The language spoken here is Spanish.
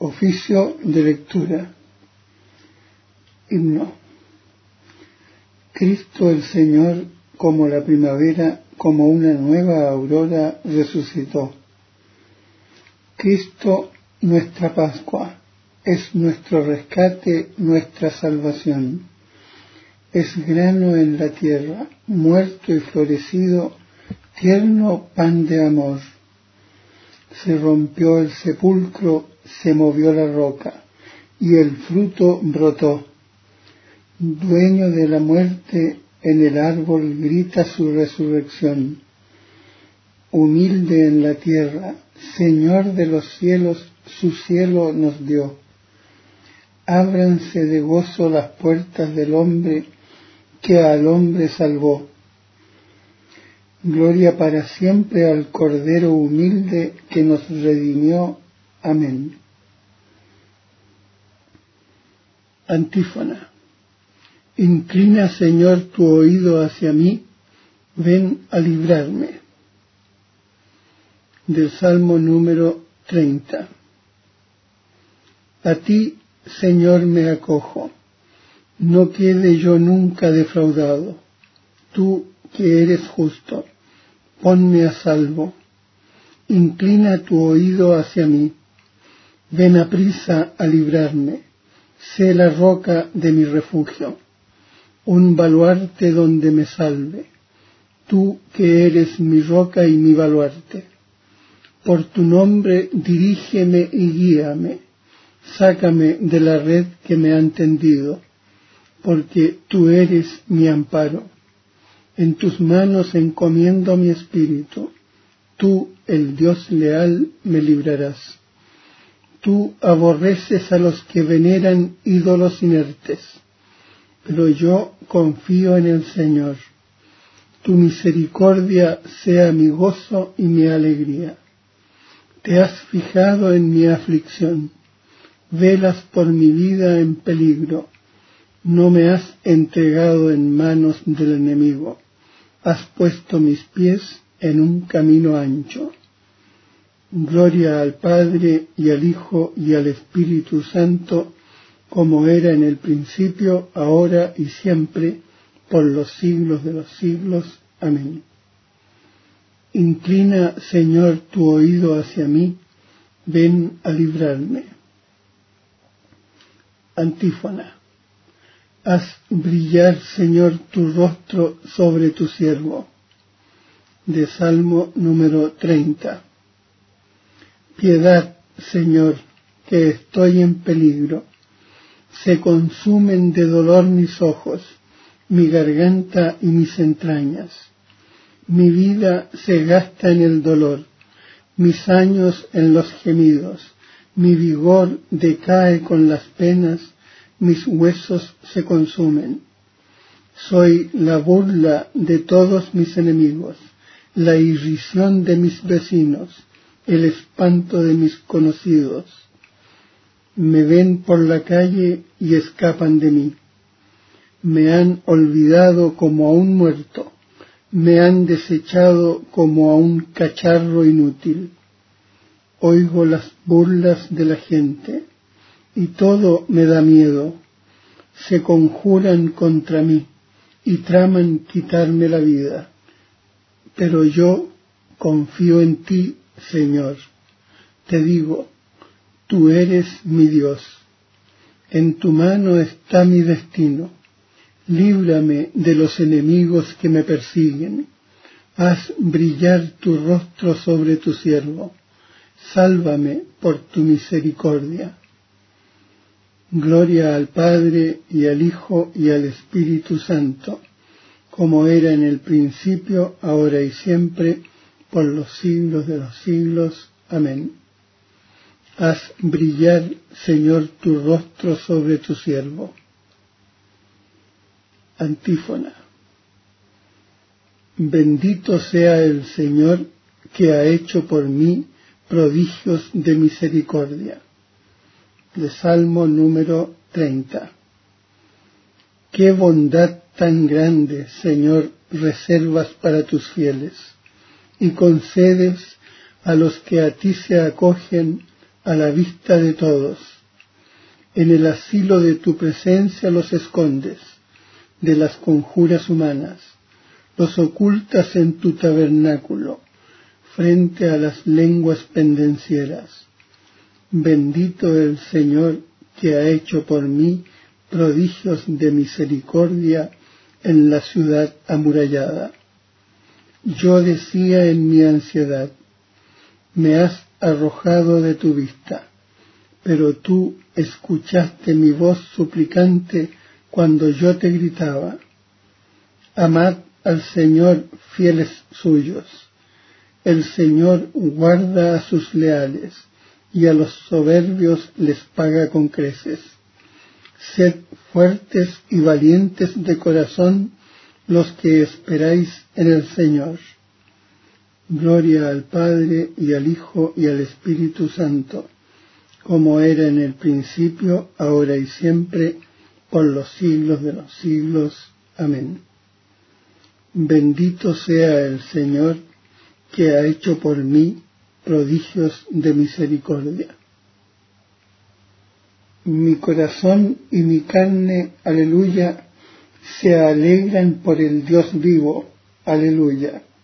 Oficio de lectura. Himno. Cristo el Señor, como la primavera, como una nueva aurora, resucitó. Cristo, nuestra Pascua, es nuestro rescate, nuestra salvación. Es grano en la tierra, muerto y florecido, tierno pan de amor. Se rompió el sepulcro, se movió la roca, y el fruto brotó. Dueño de la muerte, en el árbol grita su resurrección. Humilde en la tierra, Señor de los cielos, su cielo nos dio. Ábranse de gozo las puertas del hombre, que al hombre salvó. Gloria para siempre al Cordero humilde que nos redimió. Amén. Antífona. Inclina, Señor, tu oído hacia mí, ven a librarme. Del Salmo número 30. A ti, Señor, me acojo, no quede yo nunca defraudado. Tú, que eres justo, ponme a salvo. Inclina tu oído hacia mí, ven aprisa a librarme. Sé la roca de mi refugio, un baluarte donde me salve. Tú que eres mi roca y mi baluarte. Por tu nombre dirígeme y guíame. Sácame de la red que me han tendido, porque tú eres mi amparo. En tus manos encomiendo mi espíritu. Tú, el Dios leal, me librarás. Tú aborreces a los que veneran ídolos inertes, pero yo confío en el Señor. Tu misericordia sea mi gozo y mi alegría. Te has fijado en mi aflicción. Velas por mi vida en peligro. No me has entregado en manos del enemigo. Has puesto mis pies en un camino ancho. Gloria al Padre y al Hijo y al Espíritu Santo, como era en el principio, ahora y siempre, por los siglos de los siglos. Amén. Inclina, Señor, tu oído hacia mí, ven a librarme. Antífona. Haz brillar, Señor, tu rostro sobre tu siervo. De Salmo número 30. Piedad, Señor, que estoy en peligro. Se consumen de dolor mis ojos, mi garganta y mis entrañas. Mi vida se gasta en el dolor, mis años en los gemidos. Mi vigor decae con las penas, mis huesos se consumen. Soy la burla de todos mis enemigos, la irrisión de mis vecinos, el espanto de mis conocidos. Me ven por la calle y escapan de mí. Me han olvidado como a un muerto, me han desechado como a un cacharro inútil. Oigo las burlas de la gente, y todo me da miedo. Se conjuran contra mí, y traman quitarme la vida. Pero yo confío en ti, Señor. Te digo, tú eres mi Dios. En tu mano está mi destino. Líbrame de los enemigos que me persiguen. Haz brillar tu rostro sobre tu siervo. Sálvame por tu misericordia. Gloria al Padre y al Hijo y al Espíritu Santo, como era en el principio, ahora y siempre, por los siglos de los siglos. Amén. Haz brillar, Señor, tu rostro sobre tu siervo. Antífona. Bendito sea el Señor que ha hecho por mí prodigios de misericordia. De Salmo número 30. Qué bondad tan grande, Señor, reservas para tus fieles, y concedes a los que a ti se acogen a la vista de todos. En el asilo de tu presencia los escondes de las conjuras humanas, los ocultas en tu tabernáculo, frente a las lenguas pendencieras. Bendito el Señor que ha hecho por mí prodigios de misericordia en la ciudad amurallada. Yo decía en mi ansiedad, me has arrojado de tu vista, pero tú escuchaste mi voz suplicante cuando yo te gritaba. Amad al Señor, fieles suyos. El Señor guarda a sus leales y a los soberbios les paga con creces. Sed fuertes y valientes de corazón los que esperáis en el Señor. Gloria al Padre y al Hijo y al Espíritu Santo, como era en el principio, ahora y siempre, por los siglos de los siglos. Amén. Bendito sea el Señor que ha hecho por mí prodigios de misericordia. Mi corazón y mi carne, aleluya, se alegran por el Dios vivo, aleluya.